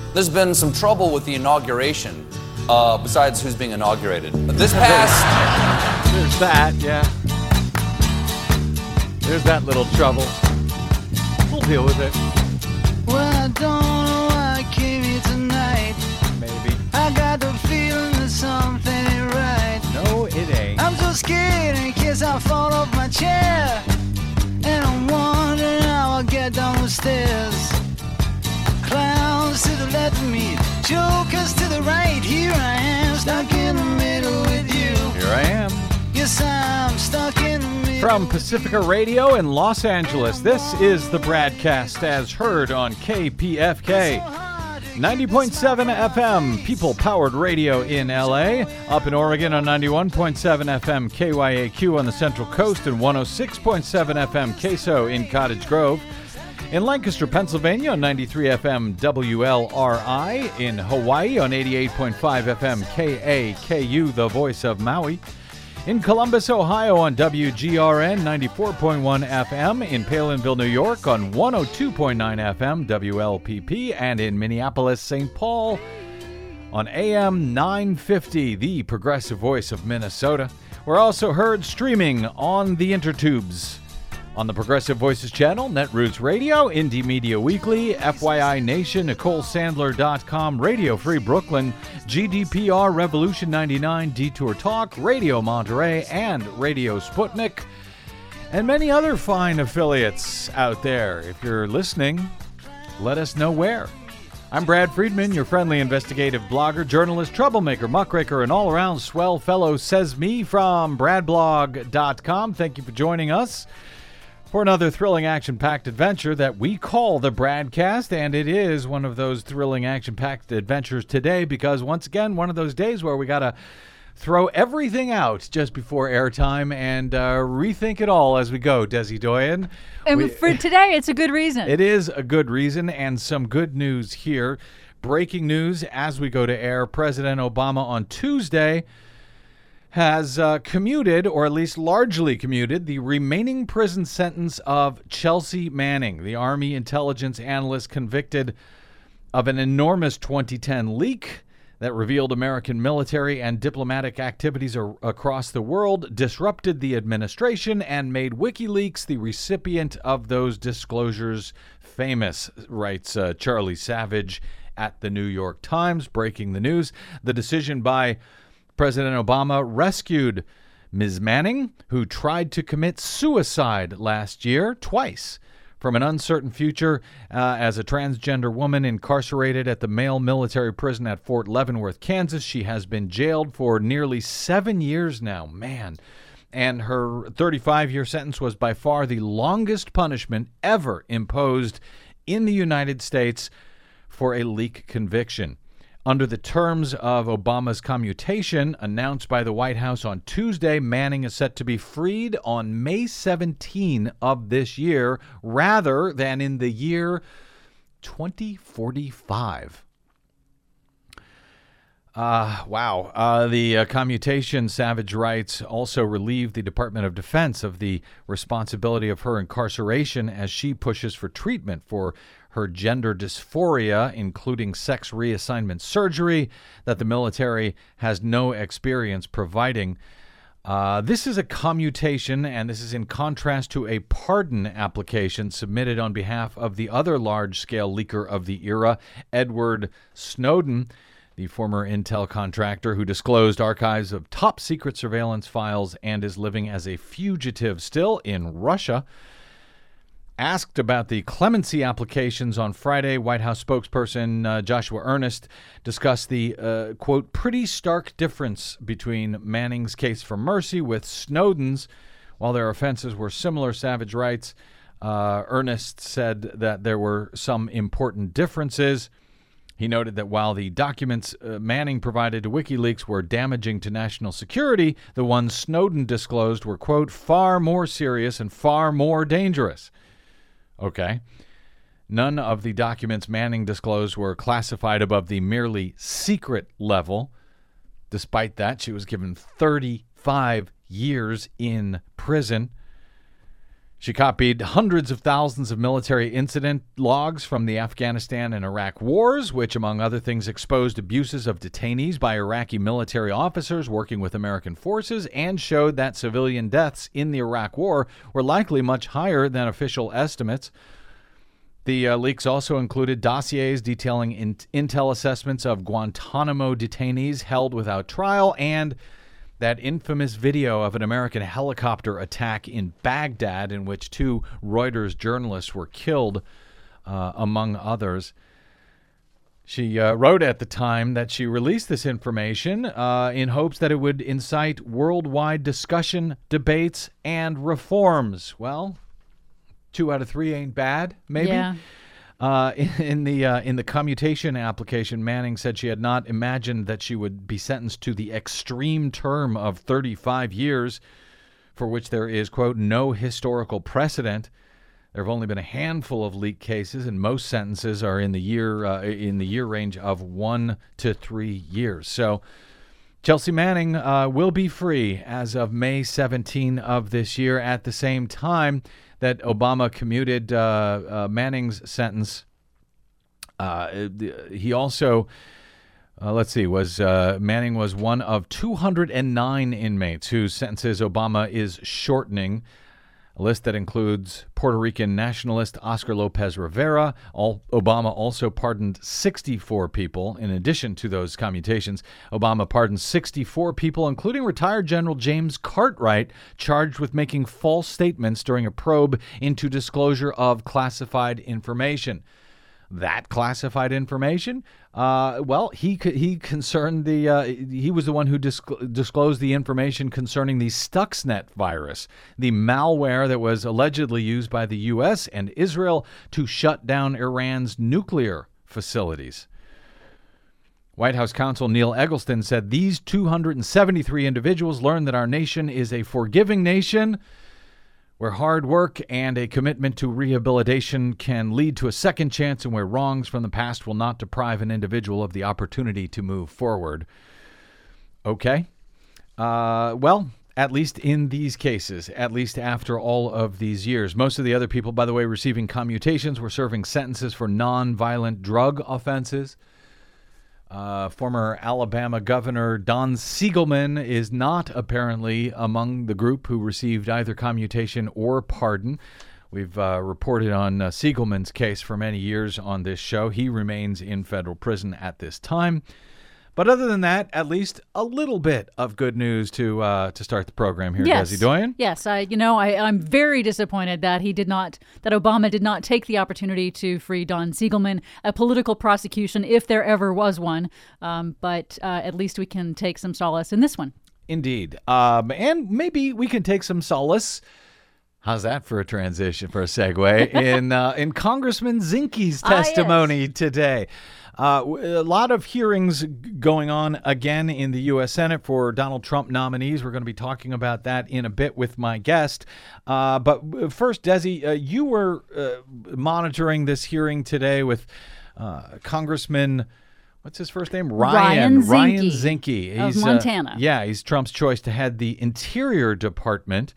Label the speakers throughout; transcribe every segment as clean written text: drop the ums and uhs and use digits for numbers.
Speaker 1: There's been some trouble with the inauguration, besides who's being inaugurated. But this past...
Speaker 2: There's that, yeah. There's that little trouble. We'll deal with it.
Speaker 3: Well, I don't know why I came here tonight.
Speaker 2: Maybe.
Speaker 3: I got the feeling that something ain't right.
Speaker 2: No, it ain't.
Speaker 3: I'm so scared in case I fall off my chair. And I'm wondering how I'll get down the stairs. Clowns to the left of me, jokers to the right. Here I am, stuck in the middle with you.
Speaker 2: Here I am.
Speaker 3: Yes, I'm stuck in the middle.
Speaker 2: From Pacifica Radio in Los Angeles, this is the Bradcast as heard on KPFK. 90.7 FM, people-powered radio in LA. Up in Oregon on 91.7 FM KYAQ on the Central Coast and 106.7 FM Queso in Cottage Grove. In Lancaster, Pennsylvania on 93 FM WLRI. In Hawaii on 88.5 FM KAKU, the voice of Maui. In Columbus, Ohio on WGRN 94.1 FM. In Palinville, New York on 102.9 FM WLPP. And in Minneapolis, St. Paul on AM 950, the progressive voice of Minnesota. We're also heard streaming on the intertubes. On the Progressive Voices channel, Netroots Radio, Indie Media Weekly, FYI Nation, NicoleSandler.com, Radio Free Brooklyn, GDPR Revolution 99, Detour Talk, Radio Monterey, and Radio Sputnik, and many other fine affiliates out there. If you're listening, let us know where. I'm Brad Friedman, your friendly investigative blogger, journalist, troublemaker, muckraker, and all-around swell fellow, says me from bradblog.com. Thank you for joining us for another thrilling action-packed adventure that we call the Bradcast, and it is one of those thrilling action-packed adventures today because, once again, one of those days where we got to throw everything out just before airtime and rethink it all as we go, Desi Doyen.
Speaker 4: And for today, it's a good reason.
Speaker 2: It is a good reason, and some good news here. Breaking news as we go to air. President Obama on Tuesday has commuted, or at least largely commuted, the remaining prison sentence of Chelsea Manning, the Army intelligence analyst convicted of an enormous 2010 leak that revealed American military and diplomatic activities across the world, disrupted the administration, and made WikiLeaks the recipient of those disclosures famous, writes Charlie Savage at the New York Times, breaking the news. The decision by President Obama rescued Ms. Manning, who tried to commit suicide last year twice, from an uncertain future as a transgender woman incarcerated at the male military prison at Fort Leavenworth, Kansas. She has been jailed for nearly 7 years now, man. And her 35-year sentence was by far the longest punishment ever imposed in the United States for a leak conviction. Under the terms of Obama's commutation announced by the White House on Tuesday, Manning is set to be freed on May 17 of this year, rather than in the year 2045. Wow. The commutation, Savage writes, also relieved the Department of Defense of the responsibility of her incarceration as she pushes for treatment for her gender dysphoria, including sex reassignment surgery that the military has no experience providing. This is a commutation, and this is in contrast to a pardon application submitted on behalf of the other large-scale leaker of the era, Edward Snowden, the former Intel contractor who disclosed archives of top-secret surveillance files and is living as a fugitive still in Russia. Asked about the clemency applications on Friday, White House spokesperson Joshua Earnest discussed the, quote, pretty stark difference between Manning's case for mercy with Snowden's. While their offenses were similar, Savage writes, Earnest said that there were some important differences. He noted that while the documents Manning provided to WikiLeaks were damaging to national security, the ones Snowden disclosed were, quote, far more serious and far more dangerous. Okay. None of the documents Manning disclosed were classified above the merely secret level. Despite that, she was given 35 years in prison. She copied hundreds of thousands of military incident logs from the Afghanistan and Iraq wars, which, among other things, exposed abuses of detainees by Iraqi military officers working with American forces and showed that civilian deaths in the Iraq war were likely much higher than official estimates. The leaks also included dossiers detailing intel assessments of Guantanamo detainees held without trial and that infamous video of an American helicopter attack in Baghdad in which 2 Reuters journalists were killed, among others. She wrote at the time that she released this information in hopes that it would incite worldwide discussion, debates, and reforms. Well, 2 out of 3 ain't bad, maybe.
Speaker 4: Yeah.
Speaker 2: In the commutation application, Manning said she had not imagined that she would be sentenced to the extreme term of 35 years, for which there is, quote, no historical precedent. There have only been a handful of leak cases, and most sentences are in the year range of 1 to 3 years. So Chelsea Manning will be free as of May 17 of this year. At the same time that Obama commuted Manning's sentence, he also, Manning was one of 209 inmates whose sentences Obama is shortening. A list that includes Puerto Rican nationalist Oscar Lopez Rivera. Obama also pardoned 64 people. In addition to those commutations, Obama pardoned 64 people, including retired General James Cartwright, charged with making false statements during a probe into disclosure of classified information. That classified information, he concerned he was the one who disclosed the information concerning the Stuxnet virus, the malware that was allegedly used by the U.S. and Israel to shut down Iran's nuclear facilities. White House counsel Neil Eggleston said these 273 individuals learned that our nation is a forgiving nation where hard work and a commitment to rehabilitation can lead to a second chance and where wrongs from the past will not deprive an individual of the opportunity to move forward. Okay. At least in these cases, at least after all of these years. Most of the other people, by the way, receiving commutations were serving sentences for non-violent drug offenses. Former Alabama Governor Don Siegelman is not apparently among the group who received either commutation or pardon. We've reported on Siegelman's case for many years on this show. He remains in federal prison at this time. But other than that, at least a little bit of good news to start the program here,
Speaker 4: yes.
Speaker 2: Desi Doyen.
Speaker 4: Yes, I'm very disappointed that that Obama did not take the opportunity to free Don Siegelman, a political prosecution, if there ever was one. But at least we can take some solace in this one.
Speaker 2: Indeed. And maybe we can take some solace. How's that for a transition, for a segue? In Congressman Zinke's testimony today. A lot of hearings going on again in the U.S. Senate for Donald Trump nominees. We're going to be talking about that in a bit with my guest. But first, Desi, you were monitoring this hearing today with Congressman, what's his first name? Ryan Zinke.
Speaker 4: Of Montana.
Speaker 2: He's Trump's choice to head the Interior Department.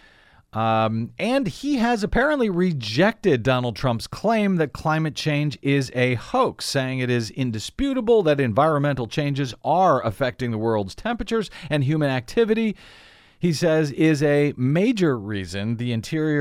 Speaker 2: And he has apparently rejected Donald Trump's claim that climate change is a hoax, saying it is indisputable that environmental changes are affecting the world's temperatures and human activity. He says is a major reason the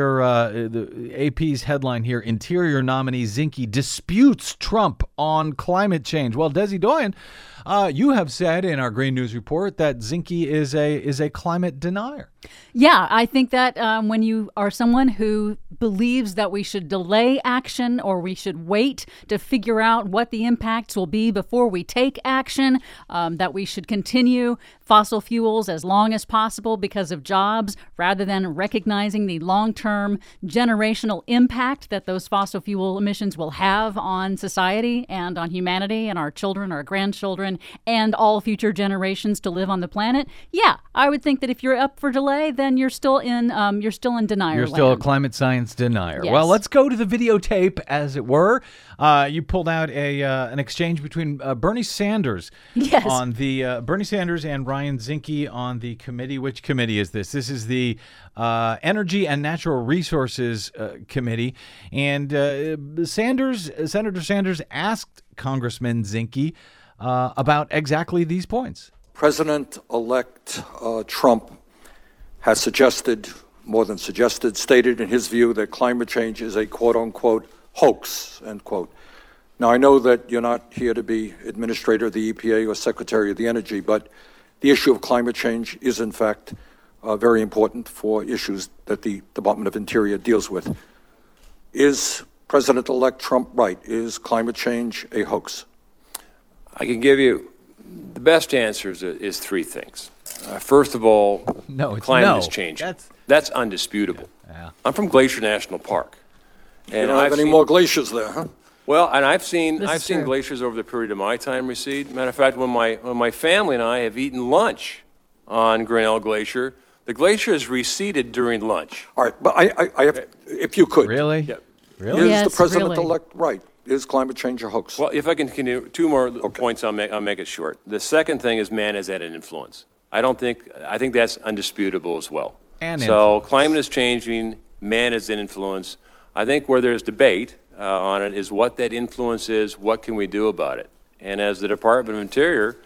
Speaker 2: AP's headline here, Interior nominee Zinke disputes Trump on climate change. Well, Desi Doyen, you have said in our Green News Report that Zinke is a climate denier.
Speaker 4: Yeah, I think that when you are someone who believes that we should delay action or we should wait to figure out what the impacts will be before we take action, that we should continue fossil fuels as long as possible because of jobs, rather than recognizing the long-term generational impact that those fossil fuel emissions will have on society and on humanity and our children, our grandchildren, and all future generations to live on the planet. Yeah, I would think that if you're up for delay, delay, then you're still in denier.
Speaker 2: You're still a
Speaker 4: land.
Speaker 2: climate science denier.
Speaker 4: Yes.
Speaker 2: Well, let's go to the videotape, as it were. You pulled out an exchange between Bernie Sanders
Speaker 4: Yes.
Speaker 2: on the Bernie Sanders and Ryan Zinke on the committee. Which committee is this? This is the Energy and Natural Resources Committee. And Senator Sanders asked Congressman Zinke about exactly these points.
Speaker 5: President-elect Trump has suggested, more than suggested, stated in his view that climate change is a quote-unquote hoax, end quote. Now, I know that you're not here to be administrator of the EPA or secretary of the energy, but the issue of climate change is, in fact, very important for issues that the Department of Interior deals with. Is President-elect Trump right? Is climate change a hoax?
Speaker 6: I can give you the best answer is three things. First of all, climate is changing. That's undisputable.
Speaker 2: Yeah.
Speaker 6: I'm from Glacier National Park.
Speaker 5: And you don't have any more glaciers there, huh?
Speaker 6: Well, and I've seen glaciers over the period of my time recede. Matter of fact, when my family and I have eaten lunch on Grinnell Glacier, the glacier has receded during lunch.
Speaker 5: All right, but I have, if you could.
Speaker 2: Really?
Speaker 6: Yeah.
Speaker 2: Really?
Speaker 5: Is
Speaker 4: Yes,
Speaker 5: the president-elect right? Is climate change a hoax?
Speaker 6: Well, if I can continue, two more points, I'll make it short. The second thing is man has had an influence. I think that's undisputable as well. So climate is changing, man is an influence. I think where there's debate on it is what that influence is, what can we do about it? And as the Department of Interior,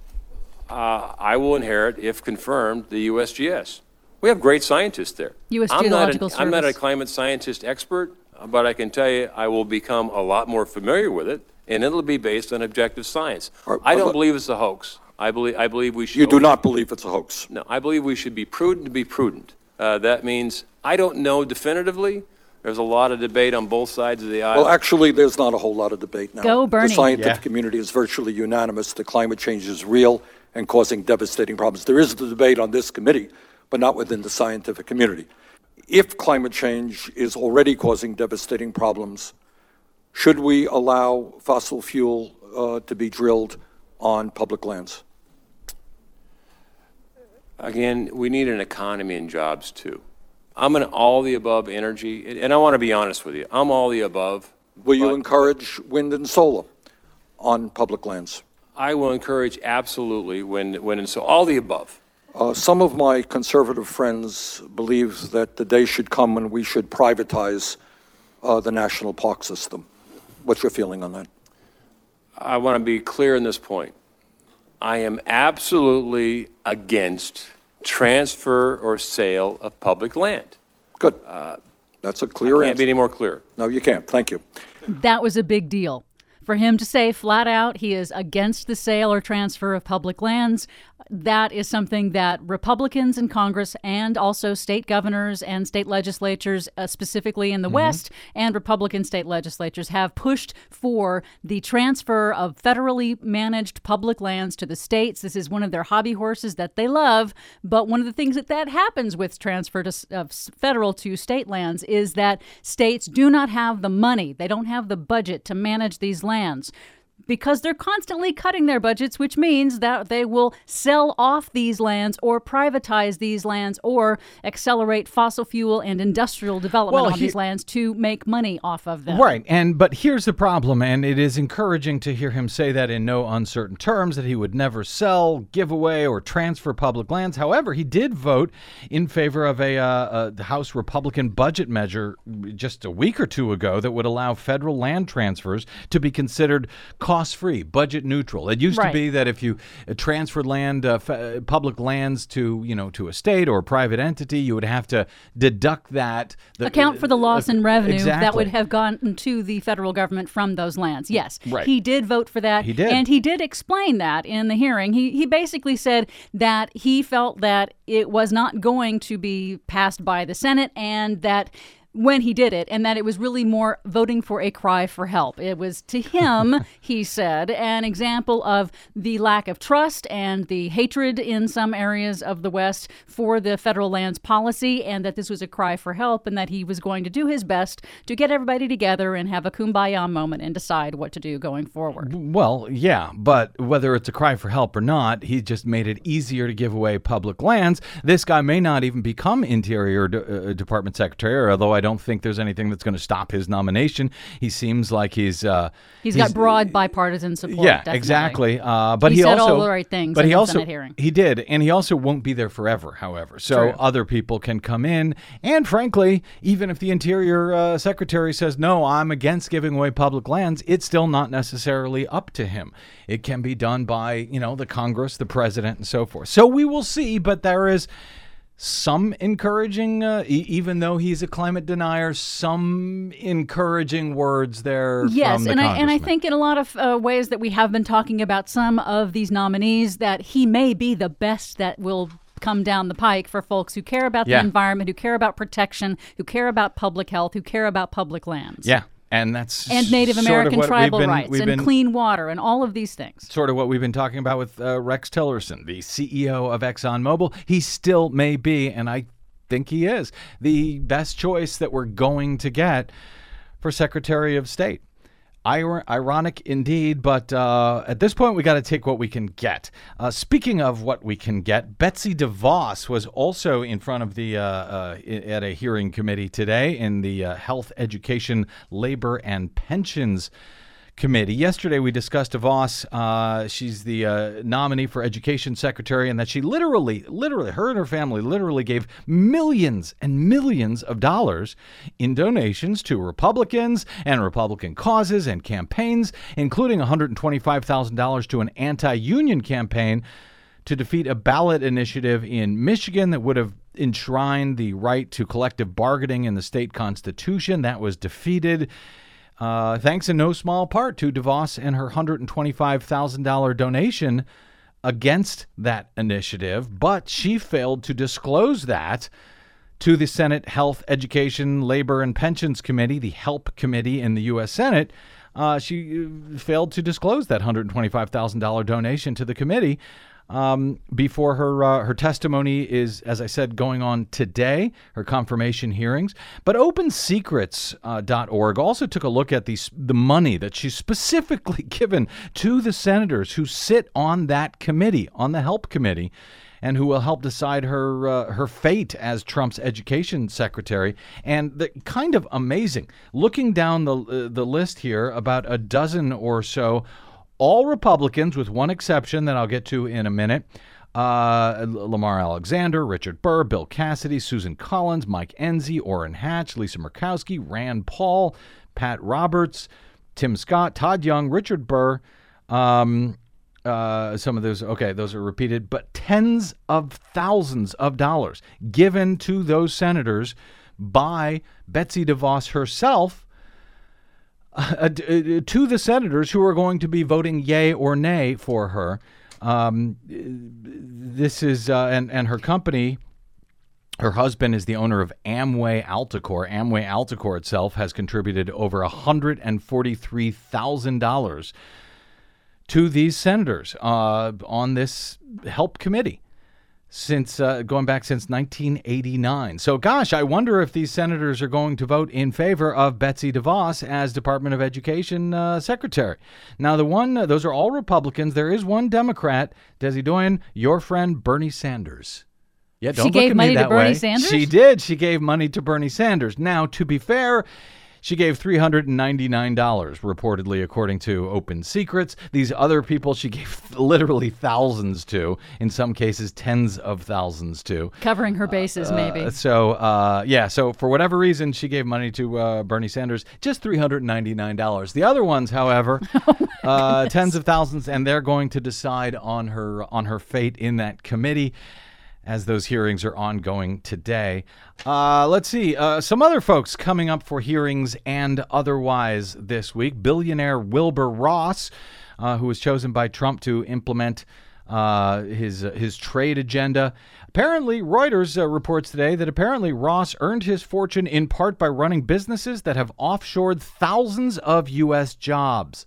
Speaker 6: I will inherit, if confirmed, the USGS. We have great scientists there.
Speaker 4: U.S. Geological Service.
Speaker 6: I'm not a climate scientist expert, but I can tell you I will become a lot more familiar with it, and it'll be based on objective science. I don't believe it's a hoax. I believe we should.
Speaker 5: You do not believe it's a hoax?
Speaker 6: No, I believe we should be prudent to be prudent. That means I don't know definitively. There's a lot of debate on both sides of the aisle.
Speaker 5: Well, actually, there's not a whole lot of debate now.
Speaker 4: Go, Bernie.
Speaker 5: The scientific community is virtually unanimous that climate change is real and causing devastating problems. There is the debate on this committee, but not within the scientific community. If climate change is already causing devastating problems, should we allow fossil fuel to be drilled on public lands?
Speaker 6: Again, we need an economy and jobs too. I'm an all-the-above energy, and I want to be honest with you. I'm all the above.
Speaker 5: Will you encourage wind and solar on public lands?
Speaker 6: I will encourage absolutely wind and solar, all the above.
Speaker 5: Some of my conservative friends believe that the day should come when we should privatize the national park system. What's your feeling on that?
Speaker 6: I want to be clear on this point. I am absolutely against transfer or sale of public land.
Speaker 5: Good. That's a clear answer.
Speaker 6: Can't be any more clear.
Speaker 5: No, you can't. Thank you.
Speaker 4: That was a big deal. For him to say flat out he is against the sale or transfer of public lands, that is something that Republicans in Congress and also state governors and state legislatures, specifically in the West, and Republican state legislatures have pushed for the transfer of federally managed public lands to the states. This is one of their hobby horses that they love. But one of the things that happens with transfer of federal to state lands is that states do not have the money. They don't have the budget to manage these lands, because they're constantly cutting their budgets, which means that they will sell off these lands or privatize these lands or accelerate fossil fuel and industrial development on these lands to make money off of them.
Speaker 2: Right. But here's the problem, and it is encouraging to hear him say that in no uncertain terms, that he would never sell, give away, or transfer public lands. However, he did vote in favor of a House Republican budget measure just a week or two ago that would allow federal land transfers to be considered cost-free, budget neutral. It used to be that if you transferred land, public lands to a state or a private entity, you would have to deduct that.
Speaker 4: Account for the loss in revenue that would
Speaker 2: Exactly.
Speaker 4: have gone to the federal government from those lands. Yes,
Speaker 2: Right.
Speaker 4: He did vote for that.
Speaker 2: He did.
Speaker 4: And he did explain that in the hearing. He basically said that he felt that it was not going to be passed by the Senate and that when he did it, and that it was really more voting for a cry for help. It was, to him, he said, an example of the lack of trust and the hatred in some areas of the West for the federal lands policy, and that this was a cry for help, and that he was going to do his best to get everybody together and have a kumbaya moment and decide what to do going forward.
Speaker 2: Well, yeah, but whether it's a cry for help or not, he just made it easier to give away public lands. This guy may not even become Interior Department Secretary, although I don't think there's anything that's going to stop his nomination. He seems like he's got
Speaker 4: broad bipartisan support.
Speaker 2: Yeah,
Speaker 4: definitely.
Speaker 2: Exactly. But
Speaker 4: he said
Speaker 2: also
Speaker 4: all the right things.
Speaker 2: But
Speaker 4: in
Speaker 2: he
Speaker 4: the
Speaker 2: also
Speaker 4: Senate hearing.
Speaker 2: He did, and he also won't be there forever. However, so
Speaker 4: True.
Speaker 2: other people can come in, and frankly, even if the Interior Secretary says no, I'm against giving away public lands, it's still not necessarily up to him. It can be done by the Congress, the president, and so forth. So we will see. But there is some encouraging, even though he's a climate denier, some encouraging words there.
Speaker 4: Yes,
Speaker 2: from the
Speaker 4: and
Speaker 2: congressman.
Speaker 4: I think in a lot of ways that we have been talking about some of these nominees, that he may be the best that will come down the pike for folks who care about the environment, who care about protection, who care about public health, who care about public lands.
Speaker 2: Yeah. And that's
Speaker 4: Native American tribal rights and
Speaker 2: been,
Speaker 4: clean water and all of these things.
Speaker 2: Sort of what we've been talking about with Rex Tillerson, the CEO of ExxonMobil. He still may be, and I think he is, the best choice that we're going to get for Secretary of State. Ironic indeed, but at this point, we got to take what we can get. Speaking of what we can get, Betsy DeVos was also in front of the at a hearing committee today in the Health, Education, Labor, and Pensions Committee. Yesterday, we discussed DeVos. She's the nominee for Education Secretary, and that she literally, her and her family literally gave millions and millions of dollars in donations to Republicans and Republican causes and campaigns, including $125,000 to an anti-union campaign to defeat a ballot initiative in Michigan that would have enshrined the right to collective bargaining in the state constitution. That was defeated. Thanks in no small part to DeVos and her $125,000 donation against that initiative, but she failed to disclose that to the Senate Health, Education, Labor, and Pensions Committee, the HELP Committee in the U.S. Senate. She failed to disclose that $125,000 donation to the committee. Before her testimony is, as I said, going on today, her confirmation hearings. But OpenSecrets.org also took a look at the money that she's specifically given to the senators who sit on that committee, on the HELP Committee, and who will help decide her fate as Trump's education secretary. And kind of amazing, looking down the list here, about a dozen or so, all Republicans, with one exception that I'll get to in a minute. Lamar Alexander, Richard Burr, Bill Cassidy, Susan Collins, Mike Enzi, Orrin Hatch, Lisa Murkowski, Rand Paul, Pat Roberts, Tim Scott, Todd Young, Richard Burr. Some of those, those are repeated, but tens of thousands of dollars given to those senators by Betsy DeVos herself, to the senators who are going to be voting yay or nay for her. This is, and her company, her husband is the owner of Amway Alticor. Amway Alticor itself has contributed over $143,000 to these senators on this HELP committee, since going back since 1989. So, gosh, I wonder if these senators are going to vote in favor of Betsy DeVos as Department of Education Secretary. Now, those are all Republicans. There is one Democrat, Desi Doyen, your friend Bernie Sanders. Yeah, don't
Speaker 4: she
Speaker 2: look
Speaker 4: gave
Speaker 2: at
Speaker 4: money
Speaker 2: me that
Speaker 4: to Bernie
Speaker 2: way.
Speaker 4: Sanders?
Speaker 2: She did. She gave money to Bernie Sanders. Now, to be fair, she gave $399, reportedly, according to Open Secrets. These other people she gave literally thousands to, in some cases tens of thousands to.
Speaker 4: Covering her bases, maybe.
Speaker 2: So for whatever reason, she gave money to Bernie Sanders, just $399. The other ones, however, tens of thousands, and they're going to decide on her fate in that committee, as those hearings are ongoing today. Let's see. Some other folks coming up for hearings and otherwise this week. Billionaire Wilbur Ross, who was chosen by Trump to implement his trade agenda. Apparently, Reuters reports today that apparently Ross earned his fortune in part by running businesses that have offshored thousands of U.S. jobs.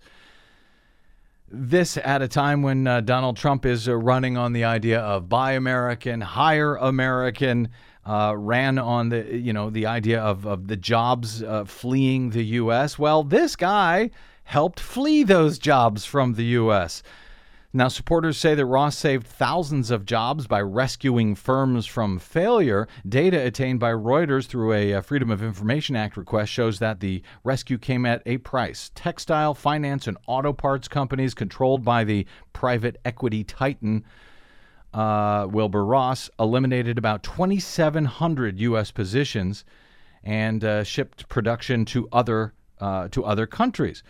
Speaker 2: This at a time when Donald Trump is running on the idea of Buy American, Hire American, ran on the idea of the jobs fleeing the U.S. Well, this guy helped flee those jobs from the U.S. Now, supporters say that Ross saved thousands of jobs by rescuing firms from failure. Data attained by Reuters through a Freedom of Information Act request shows that the rescue came at a price. Textile, finance, and auto parts companies controlled by the private equity titan Wilbur Ross eliminated about 2,700 U.S. positions and shipped production to other countries.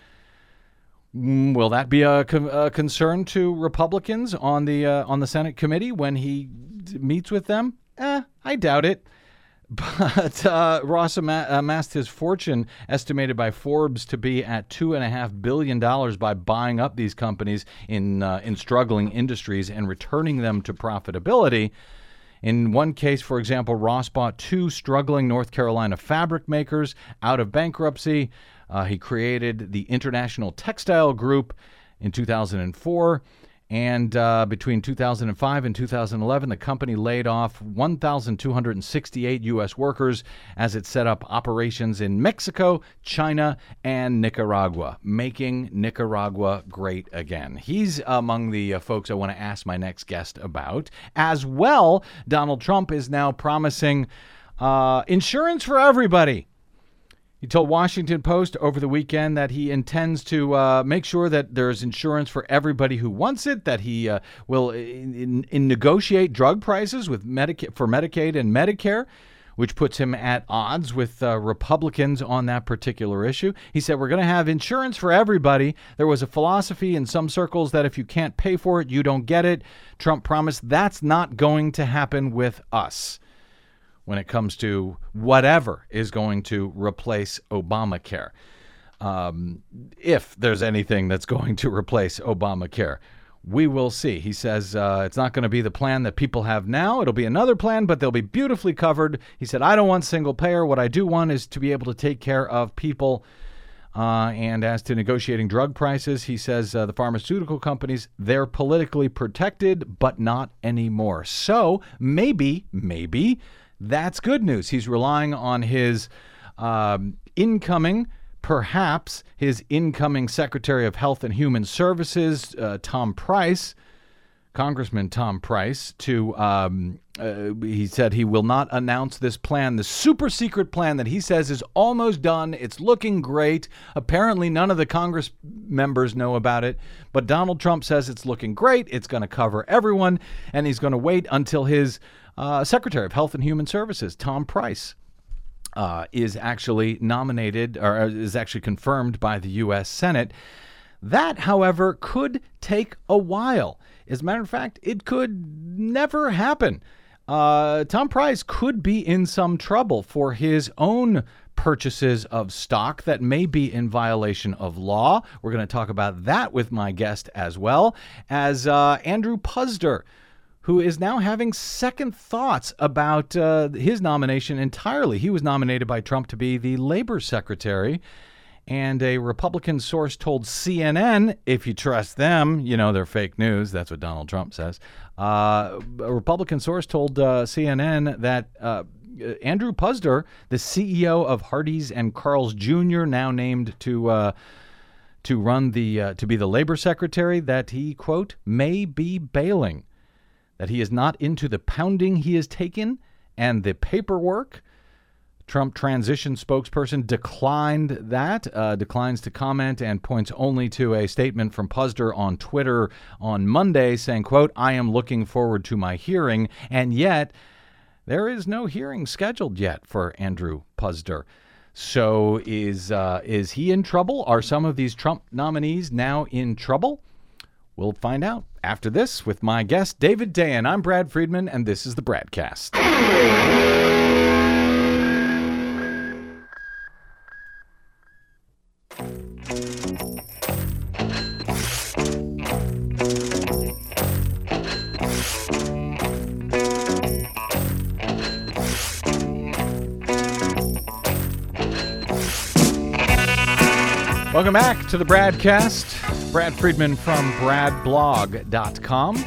Speaker 2: Will that be a concern to Republicans on the Senate committee when he meets with them? I doubt it. But Ross amassed his fortune, estimated by Forbes to be at $2.5 billion, by buying up these companies in struggling industries and returning them to profitability. In one case, for example, Ross bought 2 struggling North Carolina fabric makers out of bankruptcy. He created the International Textile Group in 2004, and between 2005 and 2011, the company laid off 1,268 U.S. workers as it set up operations in Mexico, China, and Nicaragua, making Nicaragua great again. He's among the folks I want to ask my next guest about. As well, Donald Trump is now promising insurance for everybody. He told Washington Post over the weekend that he intends to make sure that there's insurance for everybody who wants it, that he will negotiate drug prices with for Medicaid and Medicare, which puts him at odds with Republicans on that particular issue. He said, we're going to have insurance for everybody. There was a philosophy in some circles that if you can't pay for it, you don't get it. Trump promised that's not going to happen with us when it comes to whatever is going to replace Obamacare. If there's anything that's going to replace Obamacare, we will see. He says it's not going to be the plan that people have now. It'll be another plan, but they'll be beautifully covered. He said, I don't want single payer. What I do want is to be able to take care of people. And as to negotiating drug prices, he says the pharmaceutical companies, they're politically protected, but not anymore. So maybe that's good news. He's relying on his incoming Secretary of Health and Human Services, Congressman Tom Price, he said he will not announce this plan, the super secret plan that he says is almost done. It's looking great. Apparently, none of the Congress members know about it, but Donald Trump says it's looking great. It's going to cover everyone, and he's going to wait until his Secretary of Health and Human Services, Tom Price, is actually nominated or is actually confirmed by the U.S. Senate. That, however, could take a while. As a matter of fact, it could never happen. Tom Price could be in some trouble for his own purchases of stock that may be in violation of law. We're going to talk about that with my guest as well as Andrew Puzder, who is now having second thoughts about his nomination entirely. He was nominated by Trump to be the labor secretary, and a Republican source told CNN, if you trust them, you know they're fake news. That's what Donald Trump says. A Republican source told CNN that Andrew Puzder, the CEO of Hardee's and Carl's Jr., now named to be the labor secretary, that he, quote, may be bailing. That he is not into the pounding he has taken and the paperwork. Trump transition spokesperson declines to comment and points only to a statement from Puzder on Twitter on Monday saying, quote, I am looking forward to my hearing. And yet there is no hearing scheduled yet for Andrew Puzder. So is he in trouble? Are some of these Trump nominees now in trouble? We'll find out after this with my guest, David Dayen. I'm Brad Friedman, and this is the Bradcast. Welcome back to the Bradcast. Brad Friedman from bradblog.com.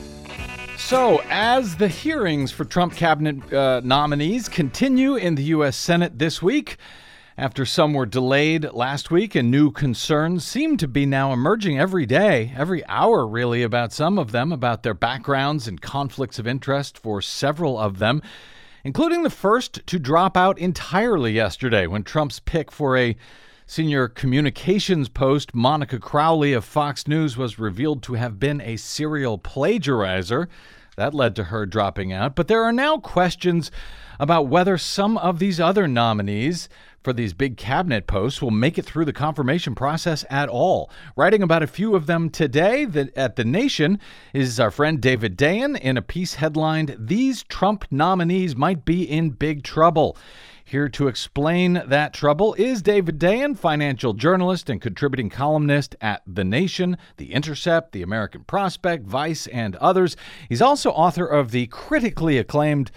Speaker 2: So, as the hearings for Trump cabinet nominees continue in the U.S. Senate this week, after some were delayed last week and new concerns seem to be now emerging every day, every hour really, about some of them, about their backgrounds and conflicts of interest for several of them, including the first to drop out entirely yesterday when Trump's pick for a senior communications post, Monica Crowley of Fox News, was revealed to have been a serial plagiarizer. That led to her dropping out. But there are now questions about whether some of these other nominees for these big cabinet posts will make it through the confirmation process at all. Writing about a few of them today at The Nation is our friend David Dayen in a piece headlined, "These Trump nominees might be in big trouble." Here to explain that trouble is David Dayen, financial journalist and contributing columnist at The Nation, The Intercept, The American Prospect, Vice, and others. He's also author of the critically acclaimed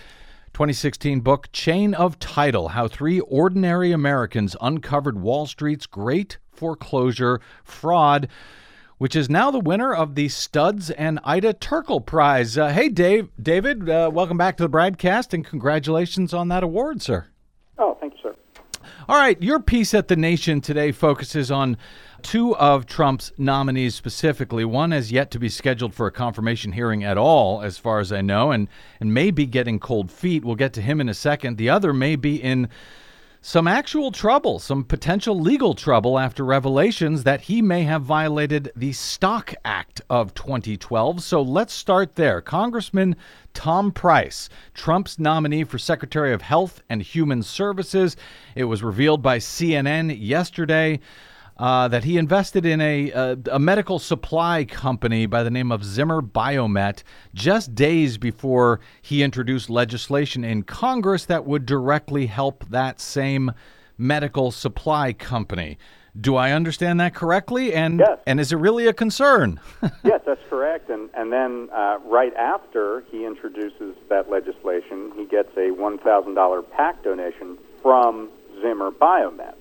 Speaker 2: 2016 book, Chain of Title, How Three Ordinary Americans Uncovered Wall Street's Great Foreclosure Fraud, which is now the winner of the Studs and Ida Turkle Prize. Hey, David, welcome back to the Bradcast, and congratulations on that award, sir.
Speaker 7: Oh, thank you, sir.
Speaker 2: All right, your piece at The Nation today focuses on two of Trump's nominees specifically. One has yet to be scheduled for a confirmation hearing at all, as far as I know, and may be getting cold feet. We'll get to him in a second. The other may be in some actual trouble, some potential legal trouble after revelations that he may have violated the Stock Act of 2012. So let's start there. Congressman Tom Price, Trump's nominee for Secretary of Health and Human Services. It was revealed by CNN yesterday that he invested in a medical supply company by the name of Zimmer Biomet just days before he introduced legislation in Congress that would directly help that same medical supply company. Do I understand that correctly? And
Speaker 7: yes.
Speaker 2: And is it really a concern?
Speaker 7: Yes, that's correct. And then right after he introduces that legislation, he gets a $1,000 PAC donation from Zimmer Biomet.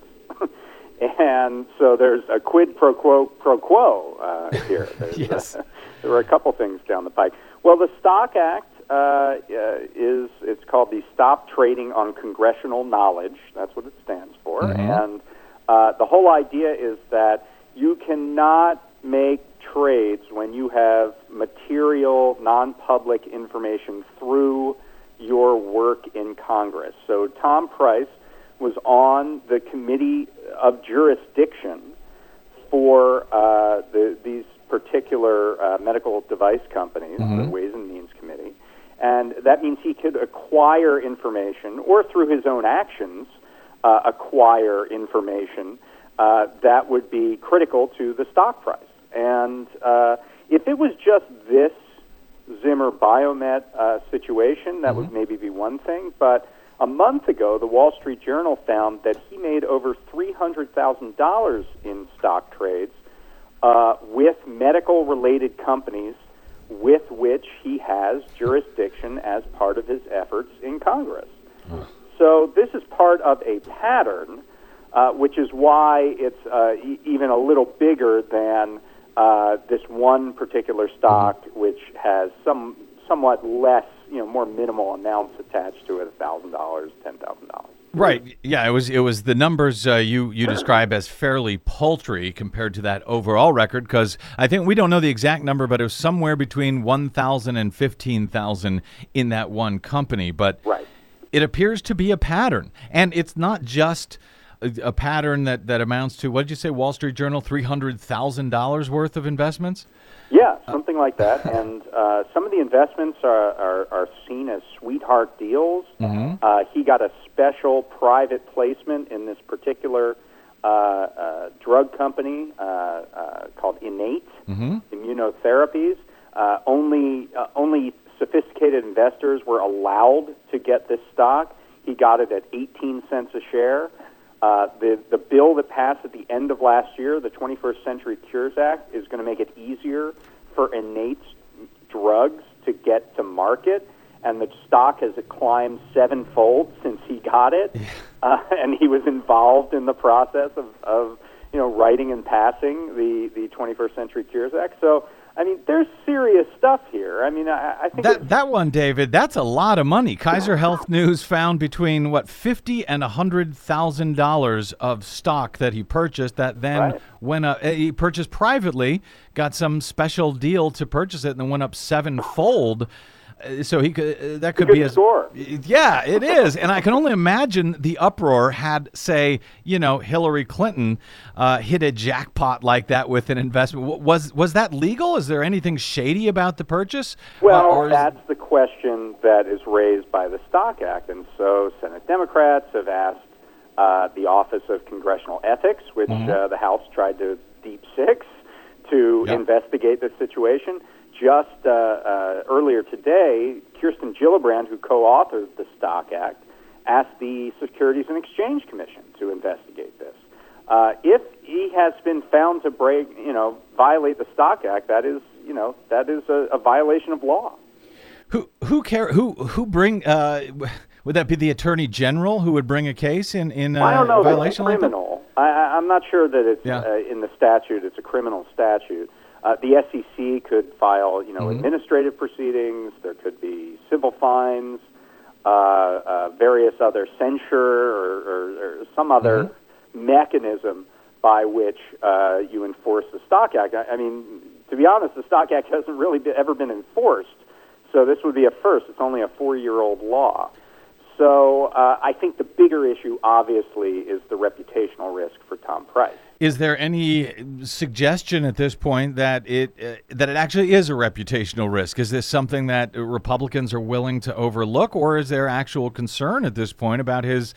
Speaker 7: And so there's a quid pro quo here.
Speaker 2: Yes.
Speaker 7: There were a couple things down the pike. Well, the Stock Act it's called the Stop Trading on Congressional Knowledge. That's what it stands for. Mm-hmm. And the whole idea is that you cannot make trades when you have material, non-public information through your work in Congress. So Tom Price was on the Committee of Jurisdiction for these particular medical device companies, the Ways and Means Committee. And that means he could acquire information, or through his own actions, acquire information that would be critical to the stock price. And if it was just this Zimmer Biomet situation, that would maybe be one thing. But a month ago, the Wall Street Journal found that he made over $300,000 in stock trades with medical-related companies with which he has jurisdiction as part of his efforts in Congress. So this is part of a pattern, which is why it's even a little bigger than this one particular stock, which has somewhat less, more minimal amounts attached to it, $1,000, $10,000.
Speaker 2: Right. Yeah, it was the numbers you describe as fairly paltry compared to that overall record, because I think we don't know the exact number, but it was somewhere between 1,000 and 15,000 in that one company. But
Speaker 7: right.
Speaker 2: It appears to be a pattern, and it's not just a pattern that amounts to, what did you say, Wall Street Journal, $300,000 worth of investments?
Speaker 7: Yeah, something like that. And some of the investments are seen as sweetheart deals. He got a special private placement in this particular drug company called Innate Immunotherapies. Only sophisticated investors were allowed to get this stock. He got it at 18 cents a share. The bill that passed at the end of last year, the 21st Century Cures Act, is going to make it easier for Innate's drugs to get to market, and the stock has climbed sevenfold since he got it, and he was involved in the process of writing and passing the 21st Century Cures Act. So, I mean, there's serious stuff here. I mean, I think
Speaker 2: that one, David, that's a lot of money. Kaiser Health News found between $50,000 and $100,000 of stock that he purchased. That then went up. He purchased privately, got some special deal to purchase it, and then went up sevenfold. So he could. That could be a
Speaker 7: score.
Speaker 2: Yeah, it is, and I can only imagine the uproar had, say, Hillary Clinton hit a jackpot like that with an investment. Was that legal? Is there anything shady about the purchase?
Speaker 7: Well, that's the question that is raised by the Stock Act, and so Senate Democrats have asked the Office of Congressional Ethics, which the House tried to deep six, to investigate this situation. Just earlier today, Kirsten Gillibrand, who co-authored the Stock Act, asked the Securities and Exchange Commission to investigate this. If he has been found to violate the Stock Act, that is a violation of law.
Speaker 2: Who bring? Would that be the Attorney General who would bring a case in
Speaker 7: I don't know,
Speaker 2: violation
Speaker 7: it's criminal. Like that? I'm not sure that it's in the statute. It's a criminal statute. The SEC could file, administrative proceedings. There could be civil fines, various other censure, or some other mechanism by which you enforce the Stock Act. I mean, to be honest, the Stock Act hasn't really ever been enforced, so this would be a first. It's only a 4-year-old law. So I think the bigger issue, obviously, is the reputational risk for Tom Price.
Speaker 2: Is there any suggestion at this point that it actually is a reputational risk? Is this something that Republicans are willing to overlook, or is there actual concern at this point about his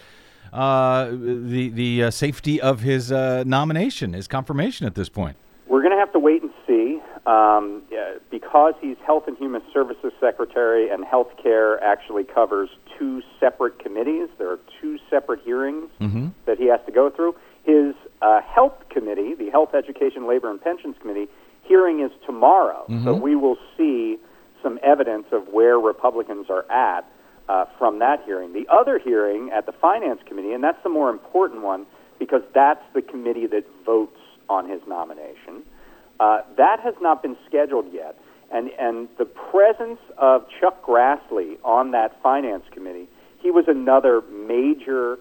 Speaker 2: the safety of his nomination, his confirmation at this point?
Speaker 7: We're going to have to wait and see. Because he's Health and Human Services Secretary, and health care actually covers 2 separate committees. There are 2 separate hearings that he has to go through. His Health Committee, the Health, Education, Labor, and Pensions Committee, hearing is tomorrow. So we will see some evidence of where Republicans are at from that hearing. The other hearing at the Finance Committee, and that's the more important one because that's the committee that votes on his nomination, that has not been scheduled yet. And the presence of Chuck Grassley on that Finance Committee, he was another major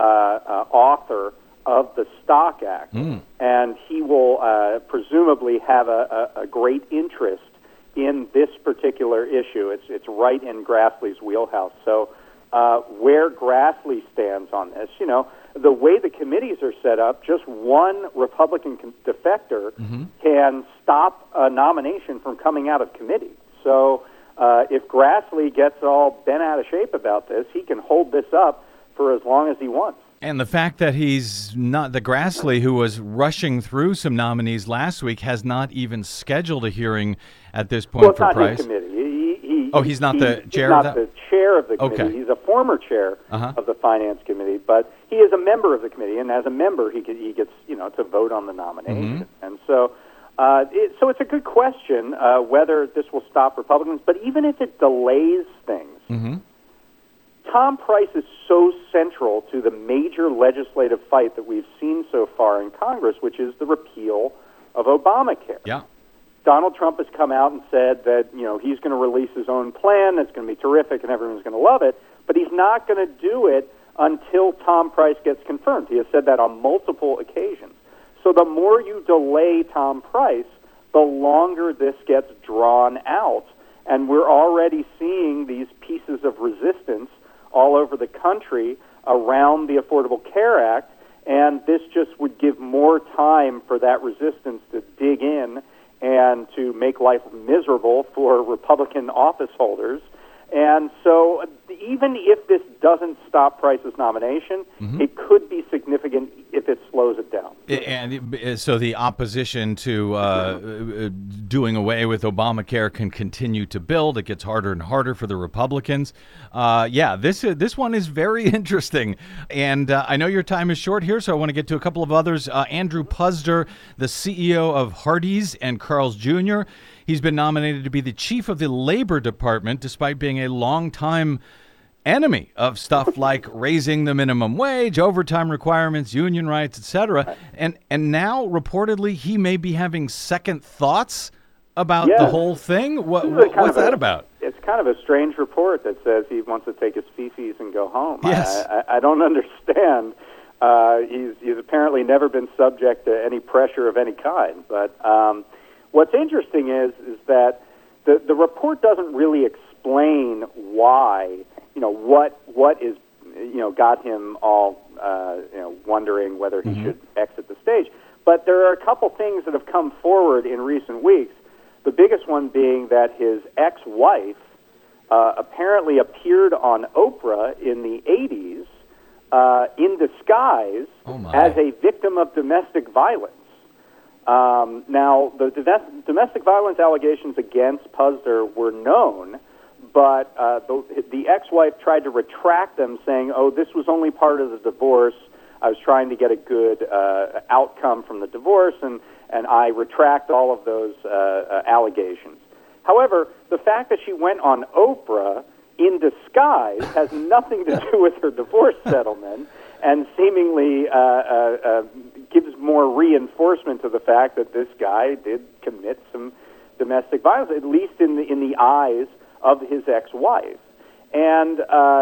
Speaker 7: author of the Stock Act, and he will presumably have a great interest in this particular issue. It's right in Grassley's wheelhouse. So where Grassley stands on this, the way the committees are set up, just one Republican defector can stop a nomination from coming out of committee. So if Grassley gets all bent out of shape about this, he can hold this up for as long as he wants.
Speaker 2: And the fact that he's not, the Grassley, who was rushing through some nominees last week, has not even scheduled a hearing at this point for Price.
Speaker 7: His committee.
Speaker 2: He's not the chair
Speaker 7: of
Speaker 2: that?
Speaker 7: He's not the chair of the committee.
Speaker 2: Okay.
Speaker 7: He's a former chair of the Finance Committee, but he is a member of the committee, and as a member, he gets to vote on the nomination. And so, it's a good question whether this will stop Republicans. But even if it delays things, Tom Price is so central to the major legislative fight that we've seen so far in Congress, which is the repeal of Obamacare.
Speaker 2: Yeah.
Speaker 7: Donald Trump has come out and said that, he's going to release his own plan, it's going to be terrific, and everyone's going to love it, but he's not going to do it until Tom Price gets confirmed. He has said that on multiple occasions. So the more you delay Tom Price, the longer this gets drawn out, and we're already seeing these pieces of resistance all over the country around the Affordable Care Act, and this just would give more time for that resistance to dig in and to make life miserable for Republican office holders. And so even if this doesn't stop Price's nomination, it could be significant if it slows it down.
Speaker 2: And so the opposition to doing away with Obamacare can continue to build. It gets harder and harder for the Republicans. This one is very interesting. And I know your time is short here, so I want to get to a couple of others. Andrew Puzder, the CEO of Hardee's and Carl's Jr., he's been nominated to be the chief of the Labor Department, despite being a long-time enemy of stuff like raising the minimum wage, overtime requirements, union rights, etc. And now, reportedly, he may be having second thoughts about the whole thing. What's that about?
Speaker 7: It's kind of a strange report that says he wants to take his fee-fees and go home.
Speaker 2: Yes.
Speaker 7: I don't understand. He's apparently never been subject to any pressure of any kind. But what's interesting is that the report doesn't really explain why, what is, got him all, wondering whether he should exit the stage. But there are a couple things that have come forward in recent weeks. The biggest one being that his ex-wife apparently appeared on Oprah in the 80s in disguise as a victim of domestic violence. Now, the domestic violence allegations against Puzder were known, but the ex-wife tried to retract them, saying, this was only part of the divorce. I was trying to get a good outcome from the divorce, and I retract all of those allegations. However, the fact that she went on Oprah in disguise has nothing to do with her divorce settlement, and seemingly gives more reinforcement to the fact that this guy did commit some domestic violence, at least in the eyes of his ex-wife. And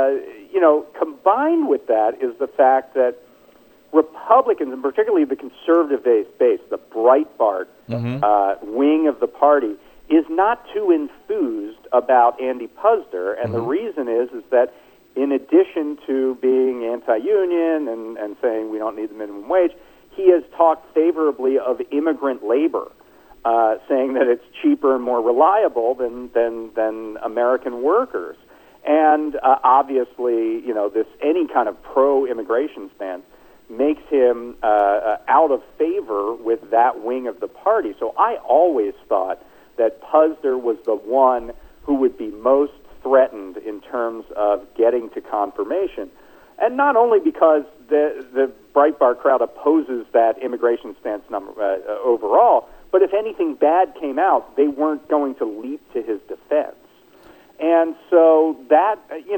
Speaker 7: combined with that is the fact that Republicans, and particularly the conservative base, the Breitbart wing of the party, is not too enthused about Andy Puzder, and the reason is that in addition to being anti-union and saying we don't need the minimum wage, he has talked favorably of immigrant labor, saying that it's cheaper and more reliable than American workers. And obviously, this any kind of pro-immigration stance makes him out of favor with that wing of the party. So I always thought that Puzder was the one who would be most threatened in terms of getting to confirmation. And not only because the Breitbart crowd opposes that immigration stance overall, but if anything bad came out, they weren't going to leap to his defense. And so that,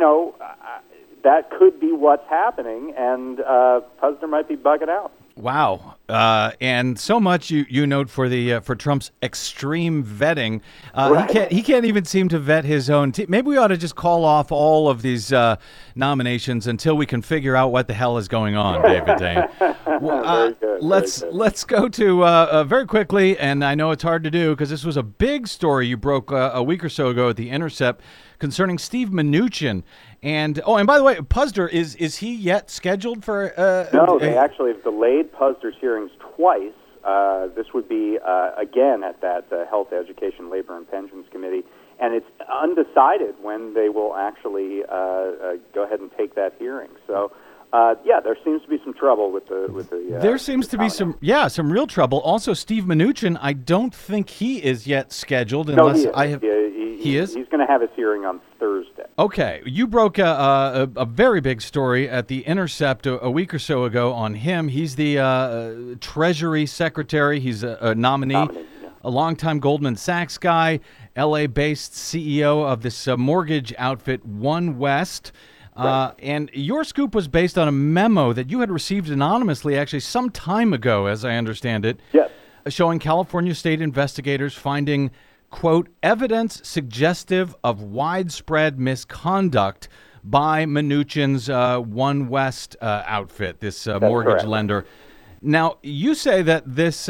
Speaker 7: that could be what's happening, and Puzder might be bugging out.
Speaker 2: Wow, and so much you note for Trump's extreme vetting. He can't even seem to vet his own team. Maybe we ought to just call off all of these nominations until we can figure out what the hell is going on, David Dayen.
Speaker 7: Very good.
Speaker 2: Let's go to very quickly, and I know it's hard to do because this was a big story you broke a week or so ago at The Intercept concerning Steve Mnuchin. And by the way, Puzder, is he yet scheduled for?
Speaker 7: No, they actually have delayed Puzder's hearings twice. This would be again at that Health, Education, Labor, and Pensions Committee, and it's undecided when they will actually go ahead and take that hearing. So. There seems to be some trouble with the.
Speaker 2: There seems to be some real trouble. Also, Steve Mnuchin, I don't think he is yet scheduled unless I have. He is?
Speaker 7: He's going to have his hearing on Thursday.
Speaker 2: Okay. You broke a very big story at The Intercept a week or so ago on him. He's the Treasury Secretary. He's a nominee, a longtime Goldman Sachs guy, L.A.-based CEO of this mortgage outfit, One West. And your scoop was based on a memo that you had received anonymously actually some time ago, as I understand it.
Speaker 7: Yes.
Speaker 2: Showing California state investigators finding, quote, evidence suggestive of widespread misconduct by Mnuchin's One West outfit, this mortgage lender. Now, you say that this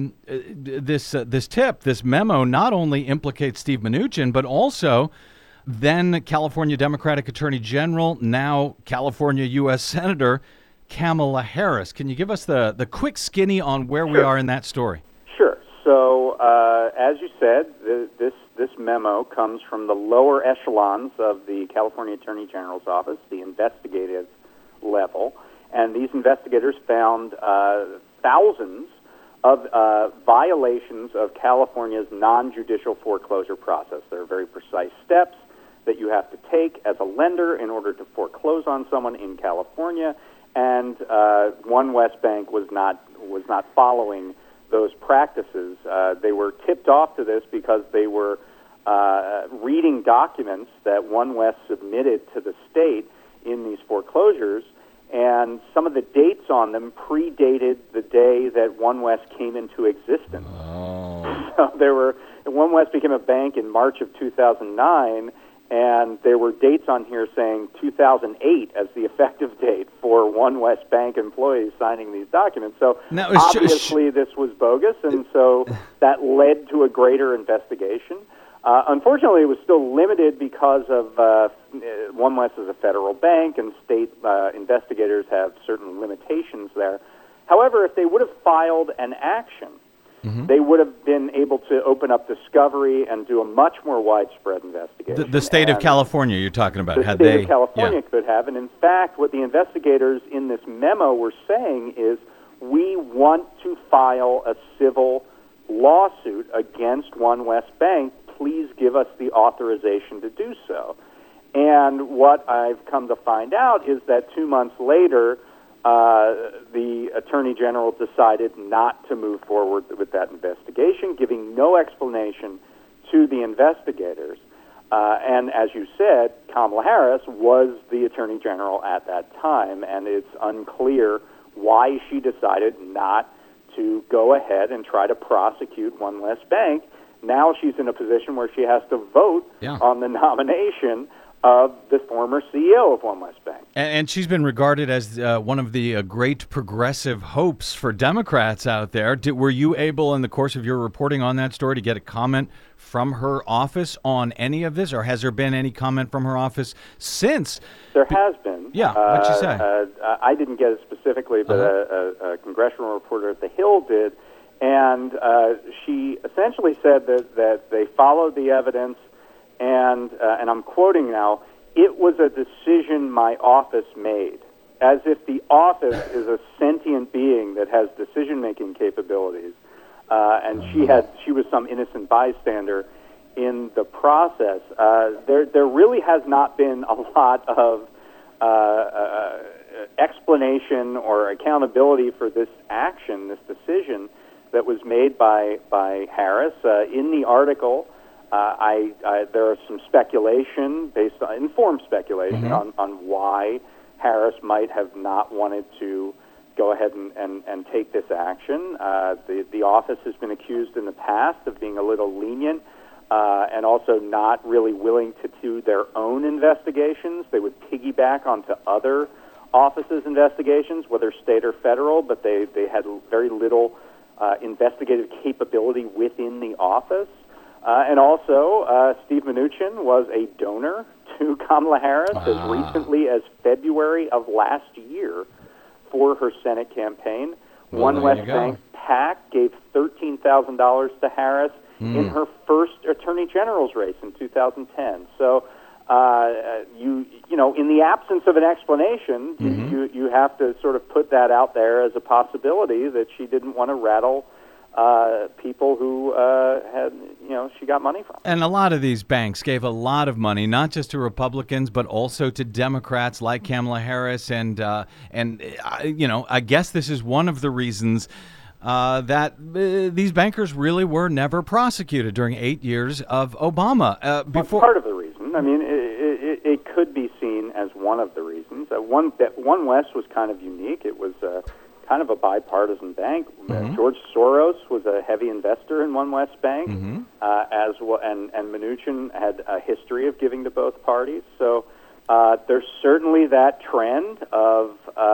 Speaker 2: memo not only implicates Steve Mnuchin, but also then California Democratic Attorney General, now California U.S. Senator Kamala Harris. Can you give us the quick skinny on where we are in that story?
Speaker 7: Sure. So, as you said, this memo comes from the lower echelons of the California Attorney General's office, the investigative level, and these investigators found thousands of violations of California's non-judicial foreclosure process. There are very precise steps that you have to take as a lender in order to foreclose on someone in California, and One West Bank was not following those practices. They were tipped off to this because they were reading documents that One West submitted to the state in these foreclosures, and some of the dates on them predated the day that One West came into existence. So One West became a bank in March of 2009, and there were dates on here saying 2008 as the effective date for One West Bank employees signing these documents. So obviously this was bogus, and so that led to a greater investigation. Unfortunately, it was still limited because of One West is a federal bank, and state investigators have certain limitations there. However, if they would have filed an action, they would have been able to open up discovery and do a much more widespread investigation.
Speaker 2: The state of California you're talking about.
Speaker 7: The state of California could have. And in fact, what the investigators in this memo were saying is, we want to file a civil lawsuit against One West Bank. Please give us the authorization to do so. And what I've come to find out is that 2 months later, the Attorney General decided not to move forward with that investigation, giving no explanation to the investigators. And as you said, Kamala Harris was the Attorney General at that time, and it's unclear why she decided not to go ahead and try to prosecute One West Bank. Now she's in a position where she has to vote on the nomination of the former CEO of One West Bank.
Speaker 2: And she's been regarded as one of the great progressive hopes for Democrats out there. Were you able, in the course of your reporting on that story, to get a comment from her office on any of this, or has there been any comment from her office since?
Speaker 7: There has been.
Speaker 2: Yeah, what'd she say?
Speaker 7: I didn't get it specifically, but a congressional reporter at The Hill did, and she essentially said that they followed the evidence, and I'm quoting now, "It was a decision my office made," as if the office is a sentient being that has decision-making capabilities, and she was some innocent bystander in the process. There really has not been a lot of explanation or accountability for this action, this decision that was made by Harris. In the article, there is some speculation, based on informed speculation, on why Harris might have not wanted to go ahead and take this action. The office has been accused in the past of being a little lenient and also not really willing to do their own investigations. They would piggyback onto other offices' investigations, whether state or federal, but they had very little investigative capability within the office. And also, Steve Mnuchin was a donor to Kamala Harris as recently as February of last year for her Senate campaign. One West Bank PAC gave $13,000 to Harris in her first Attorney General's race in 2010. So, you know, in the absence of an explanation, you have to sort of put that out there as a possibility that she didn't want to rattle people who had, you know, she got money from.
Speaker 2: And a lot of these banks gave a lot of money, not just to Republicans, but also to Democrats like Kamala Harris. And you know, I guess this is one of the reasons that these bankers really were never prosecuted during 8 years of Obama.
Speaker 7: Before part of the reason. I mean, it could be seen as one of the reasons. One West was kind of unique. It was kind of a bipartisan bank. George Soros was a heavy investor in One West Bank, as well, and Mnuchin had a history of giving to both parties. So there's certainly that trend of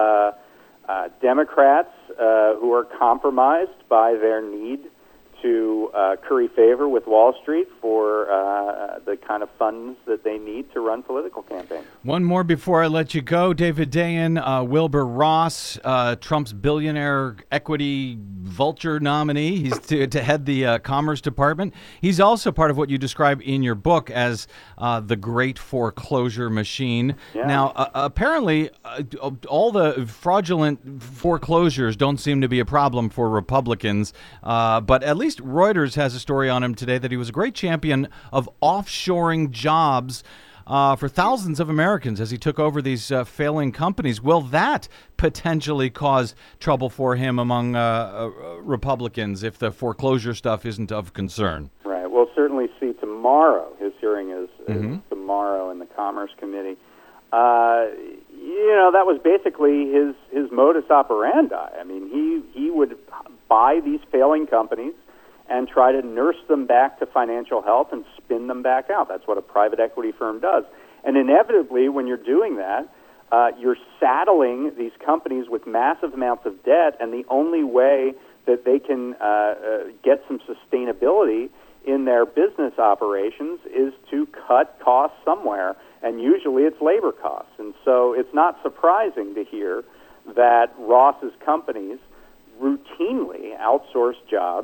Speaker 7: Democrats who are compromised by their need to curry favor with Wall Street for the kind of funds that they need to run political campaigns.
Speaker 2: One more before I let you go. David Dayen, Wilbur Ross, Trump's billionaire equity vulture nominee. He's to head the Commerce Department. He's also part of what you describe in your book as the great foreclosure machine. Yeah. Now, apparently, all the fraudulent foreclosures don't seem to be a problem for Republicans, but at least Reuters has a story on him today that he was a great champion of offshoring jobs for thousands of Americans as he took over these failing companies. Will that potentially cause trouble for him among Republicans if the foreclosure stuff isn't of concern?
Speaker 7: Right. We'll certainly see tomorrow. His hearing is tomorrow in the Commerce Committee. that was basically his modus operandi. I mean, he would buy these failing companies and try to nurse them back to financial health and spin them back out. That's what a private equity firm does. And inevitably, when you're doing that, you're saddling these companies with massive amounts of debt, and the only way that they can get some sustainability in their business operations is to cut costs somewhere, and usually it's labor costs. And so it's not surprising to hear that Ross's companies routinely outsource jobs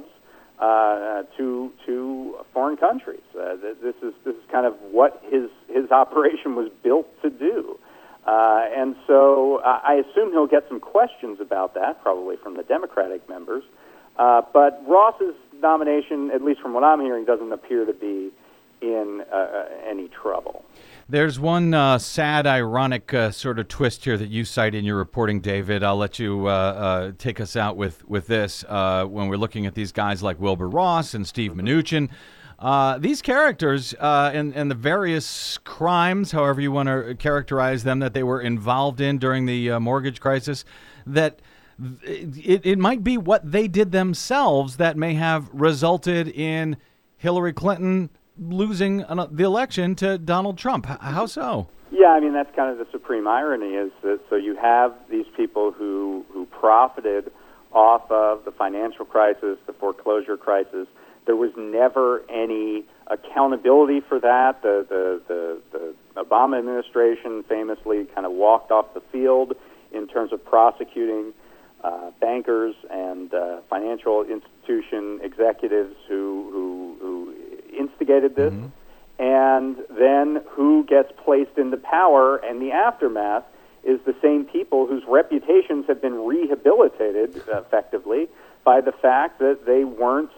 Speaker 7: to foreign countries. This is kind of what his operation was built to do. And so I assume he'll get some questions about that, probably from the Democratic members. But Ross's nomination, at least from what I'm hearing, doesn't appear to be in any trouble.
Speaker 2: There's one sad, ironic sort of twist here that you cite in your reporting, David. I'll let you take us out with this. When we're looking at these guys like Wilbur Ross and Steve Mnuchin, these characters and the various crimes, however you want to characterize them, that they were involved in during the mortgage crisis, that it might be what they did themselves that may have resulted in Hillary Clinton losing the election to Donald Trump. How so?
Speaker 7: Yeah, I mean, that's kind of the supreme irony, is that so you have these people who profited off of the financial crisis, the foreclosure crisis. There was never any accountability for that. The Obama administration famously kind of walked off the field in terms of prosecuting bankers and financial institution executives who instigated this, and then who gets placed into power, and the aftermath is the same people whose reputations have been rehabilitated effectively by the fact that they weren't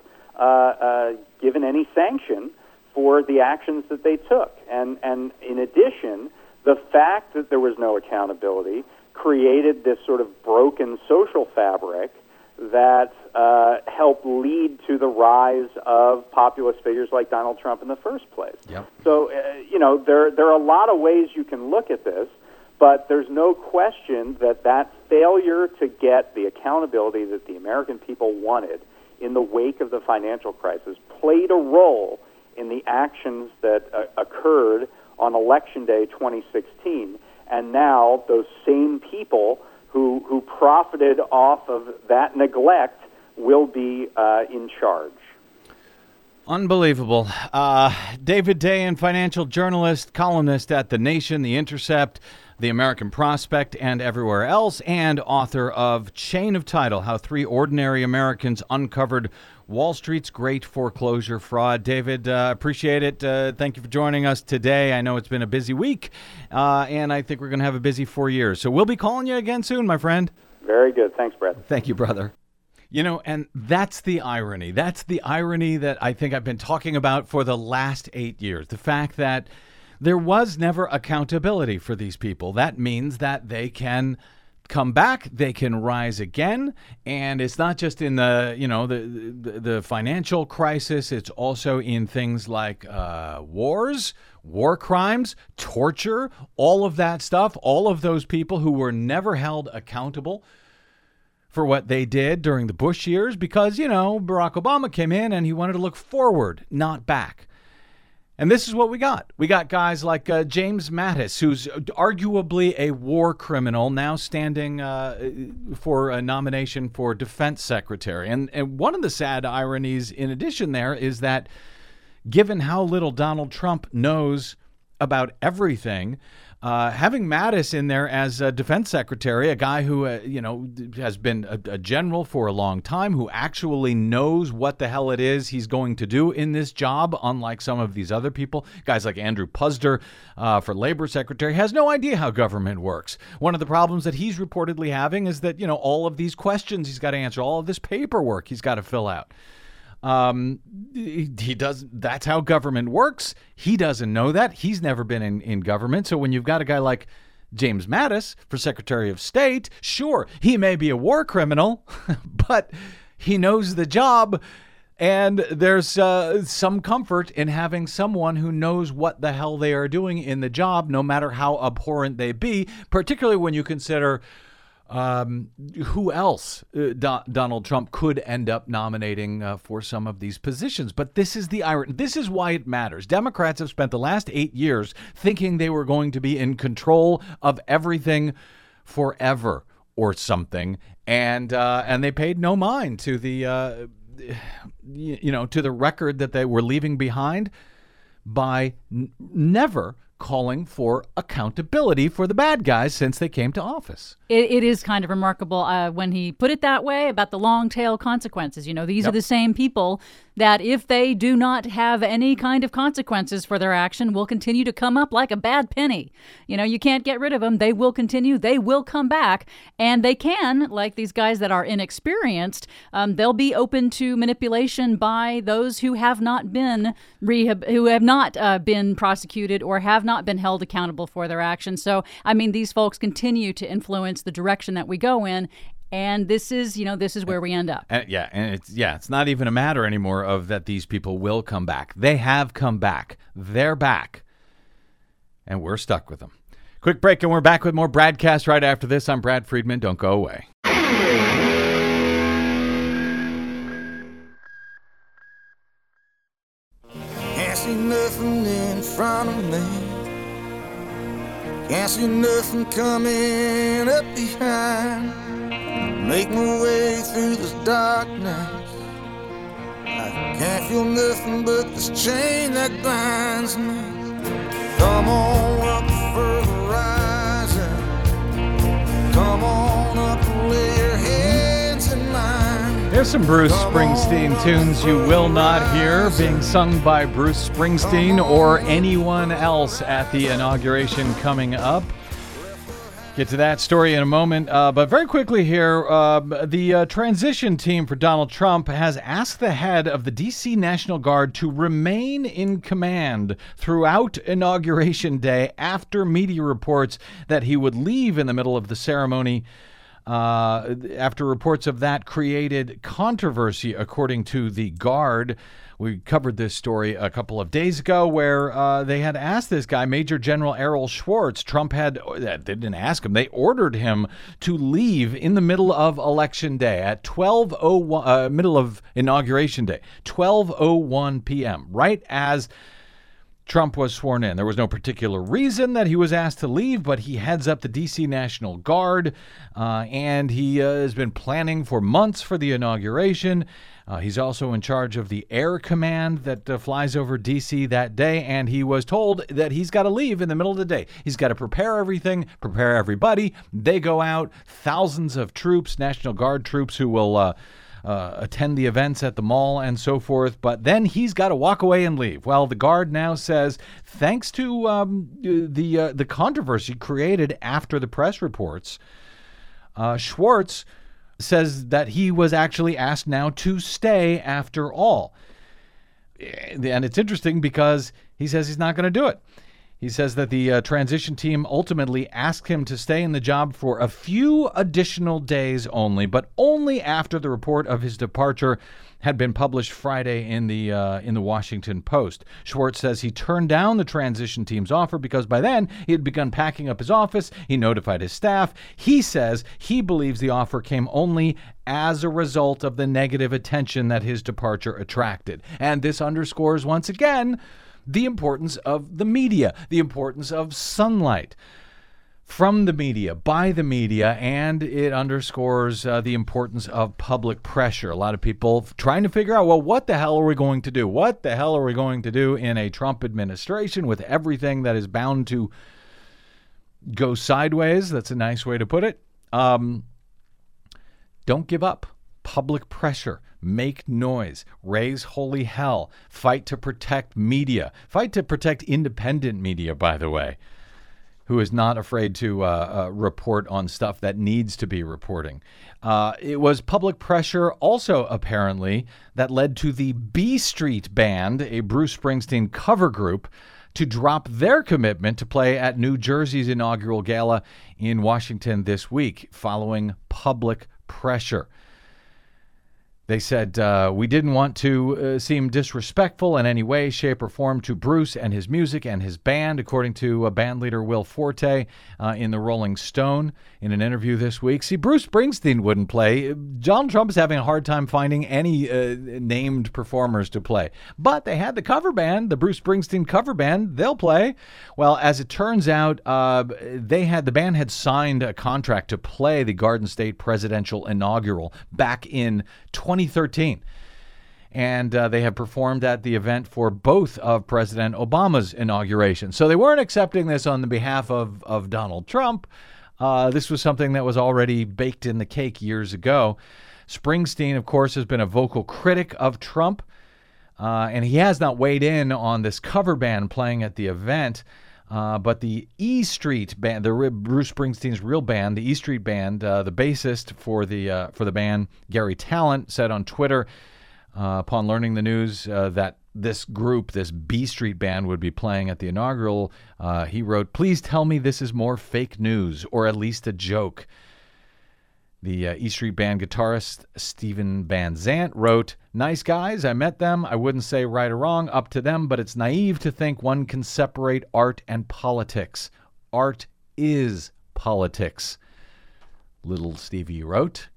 Speaker 7: given any sanction for the actions that they took. And in addition, the fact that there was no accountability created this sort of broken social fabric that helped lead to the rise of populist figures like Donald Trump in the first place.
Speaker 2: Yep.
Speaker 7: So, there are a lot of ways you can look at this, but there's no question that failure to get the accountability that the American people wanted in the wake of the financial crisis played a role in the actions that occurred on Election Day 2016. And now those same people who profited off of that neglect will be in charge.
Speaker 2: Unbelievable. David Dayen, financial journalist, columnist at The Nation, The Intercept, The American Prospect, and everywhere else, and author of Chain of Title, How Three Ordinary Americans Uncovered Wall Street's Great Foreclosure Fraud. David, appreciate it. Thank you for joining us today. I know it's been a busy week, and I think we're going to have a busy 4 years. So we'll be calling you again soon, my friend.
Speaker 7: Very good. Thanks, Brett.
Speaker 2: Thank you, brother. And that's the irony. That's the irony that I think I've been talking about for the last 8 years. The fact that there was never accountability for these people. That means that they can come back, they can rise again, and it's not just in the financial crisis. It's also in things like wars, war crimes, torture, all of that stuff. All of those people who were never held accountable for what they did during the Bush years, because Barack Obama came in and he wanted to look forward, not back. And this is what we got. We got guys like James Mattis, who's arguably a war criminal, now standing for a nomination for defense secretary. And one of the sad ironies in addition there is that given how little Donald Trump knows about everything, having Mattis in there as a defense secretary, a guy who, has been a general for a long time, who actually knows what the hell it is he's going to do in this job, unlike some of these other people, guys like Andrew Puzder for labor secretary, has no idea how government works. One of the problems that he's reportedly having is that, all of these questions he's got to answer, all of this paperwork he's got to fill out. He doesn't. That's how government works. He doesn't know that. He's never been in government. So when you've got a guy like James Mattis for Secretary of State, sure, he may be a war criminal, but he knows the job. And there's some comfort in having someone who knows what the hell they are doing in the job, no matter how abhorrent they be, particularly when you consider who else Donald Trump could end up nominating for some of these positions. But this is the irony. This is why it matters. Democrats have spent the last 8 years thinking they were going to be in control of everything forever or something, and they paid no mind to the to the record that they were leaving behind by never calling for accountability for the bad guys since they came to office.
Speaker 4: It is kind of remarkable when he put it that way about the long tail consequences. These are the same people that if they do not have any kind of consequences for their action will continue to come up like a bad penny. You can't get rid of them. They will continue. They will come back. And they can, like these guys that are inexperienced, they'll be open to manipulation by those who have not been been prosecuted or have not been held accountable for their actions. So, these folks continue to influence the direction that we go in. And this is where we end up.
Speaker 2: It's not even a matter anymore of that these people will come back. They have come back. They're back. And we're stuck with them. Quick break, and we're back with more Bradcast right after this. I'm Brad Friedman. Don't go away.
Speaker 8: Can't see nothing in front of me. Can't see nothing coming up behind. Make my way through this darkness. I can't feel nothing but this chain that binds me. Come on up for the rising. Come on up and lay your hands in mine.
Speaker 2: There's some Bruce Springsteen tunes you will not hear being sung by Bruce Springsteen or anyone else at the inauguration coming up. Get to that story in a moment, but very quickly here, the transition team for Donald Trump has asked the head of the D.C. National Guard to remain in command throughout Inauguration Day after media reports that he would leave in the middle of the ceremony. After reports of that created controversy, according to the Guard. We covered this story a couple of days ago where they had asked this guy, Major General Errol Schwartz. Trump they didn't ask him, they ordered him to leave in the middle of Election Day at 12:01, middle of Inauguration Day, 12:01 p.m., right as Trump was sworn in. There was no particular reason that he was asked to leave, but he heads up the D.C. National Guard, and he has been planning for months for the inauguration. He's also in charge of the air command that flies over D.C. that day, and he was told that he's got to leave in the middle of the day. He's got to prepare everything, prepare everybody. They go out, thousands of troops, National Guard troops who will attend the events at the mall and so forth, but then he's got to walk away and leave. Well, the Guard now says, thanks to the controversy created after the press reports, Schwartz says that he was actually asked now to stay after all. And it's interesting because he says he's not going to do it. He says that the transition team ultimately asked him to stay in the job for a few additional days only, but only after the report of his departure had been published Friday in the Washington Post. Schwartz says he turned down the transition team's offer because by then he had begun packing up his office. He notified his staff. He says he believes the offer came only as a result of the negative attention that his departure attracted. And this underscores once again the importance of the media, the importance of sunlight from the media, by the media, and it underscores the importance of public pressure. A lot of people trying to figure out, well, what the hell are we going to do? What the hell are we going to do in a Trump administration with everything that is bound to go sideways? That's a nice way to put it. Don't give up. Public pressure. Make noise. Raise holy hell. Fight to protect media. Fight to protect independent media, by the way, who is not afraid to report on stuff that needs to be reporting. It was public pressure also, apparently, that led to the B Street Band, a Bruce Springsteen cover group, to drop their commitment to play at New Jersey's inaugural gala in Washington this week, following public pressure. They said, we didn't want to seem disrespectful in any way, shape, or form to Bruce and his music and his band, according to band leader Will Forte in the Rolling Stone in an interview this week. See, Bruce Springsteen wouldn't play. Donald Trump is having a hard time finding any named performers to play. But they had the cover band, the Bruce Springsteen cover band. They'll play. Well, as it turns out, the band had signed a contract to play the Garden State presidential inaugural back in 2013. And they have performed at the event for both of President Obama's inauguration. So they weren't accepting this on the behalf of Donald Trump. This was something that was already baked in the cake years ago. Springsteen, of course, has been a vocal critic of Trump, and he has not weighed in on this cover band playing at the event. But the E Street Band, Bruce Springsteen's real band, the E Street Band, the bassist for the band, Gary Talent, said on Twitter upon learning the news that this group, this B Street Band, would be playing at the inaugural, he wrote, "Please tell me this is more fake news, or at least a joke." The E Street Band guitarist Steven Van Zandt wrote, "Nice guys, I met them. I wouldn't say right or wrong, up to them, but it's naive to think one can separate art and politics. Art is politics," little Stevie wrote.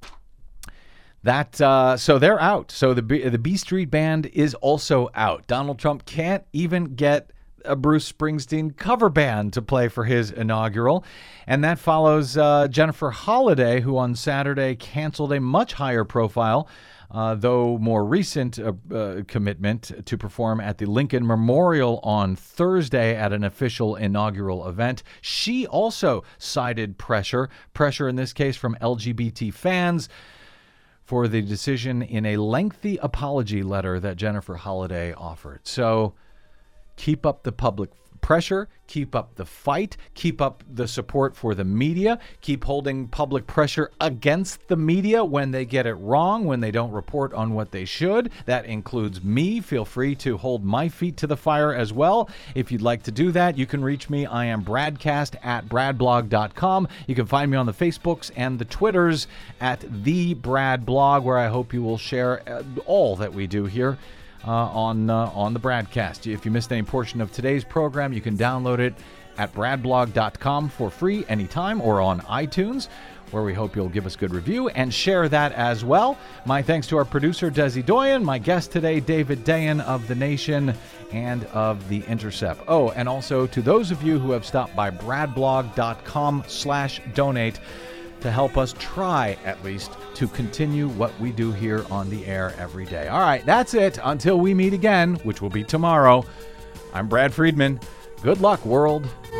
Speaker 2: So they're out. So the B Street Band is also out. Donald Trump can't even get a Bruce Springsteen cover band to play for his inaugural. And that follows Jennifer Holliday, who on Saturday canceled a much higher profile, though more recent commitment to perform at the Lincoln Memorial on Thursday at an official inaugural event. She also cited pressure in this case from LGBT fans for the decision in a lengthy apology letter that Jennifer Holliday offered. So keep up the public pressure, keep up the fight, keep up the support for the media, keep holding public pressure against the media when they get it wrong, when they don't report on what they should. That includes me. Feel free to hold my feet to the fire as well. If you'd like to do that, you can reach me. I am Bradcast at bradblog.com. You can find me on the Facebooks and the Twitters at The Brad Blog, where I hope you will share all that we do here on the Bradcast. If you missed any portion of today's program, you can download it at bradblog.com for free anytime, or on iTunes, where we hope you'll give us a good review and share that as well. My thanks to our producer, Desi Doyen, my guest today, David Dayen of The Nation and of The Intercept. Oh, and also to those of you who have stopped by bradblog.com/donate to help us try, at least, to continue what we do here on the air every day. All right, that's it. Until we meet again, which will be tomorrow, I'm Brad Friedman. Good luck, world.